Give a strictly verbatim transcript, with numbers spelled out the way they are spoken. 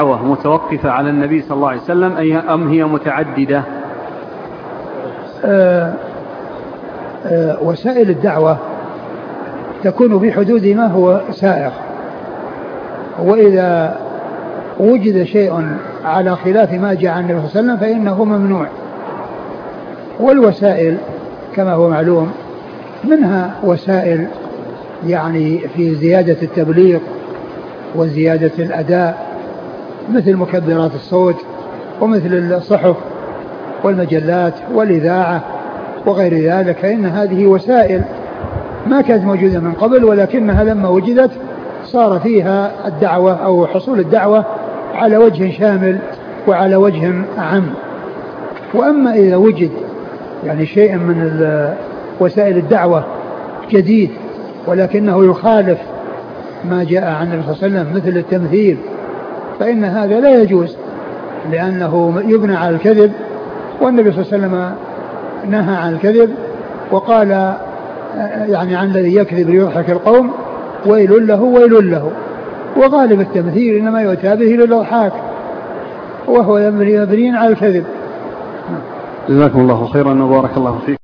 متوقفة على النبي صلى الله عليه وسلم أم هي متعددة؟ آه آه وسائل الدعوة تكون في حدود ما هو سائغ، وإذا وجد شيء على خلاف ما جاء عن النبي صلى الله عليه وسلم فإنه ممنوع. والوسائل كما هو معلوم منها وسائل يعني في زيادة التبليغ وزيادة الأداء مثل مكبرات الصوت ومثل الصحف والمجلات والإذاعة وغير ذلك، فإن هذه وسائل ما كانت موجودة من قبل، ولكنها لما وجدت صار فيها الدعوة أو حصول الدعوة على وجه شامل وعلى وجه أعم. وأما إذا وجد يعني شيء من وسائل الدعوة جديد ولكنه يخالف ما جاء عن النبي صلى الله عليه وسلم مثل التمثيل، فإن هذا لا يجوز لأنه يبنى على الكذب، والنبي صلى الله عليه وسلم نهى عن الكذب وقال يعني عن الذي يكذب ليضحك القوم ويل له ويل له. وغالب التمثيل إنما يؤتى به للإضحاك وهو مبني على الكذب. جزاكم الله خيرا وبارك الله فيك.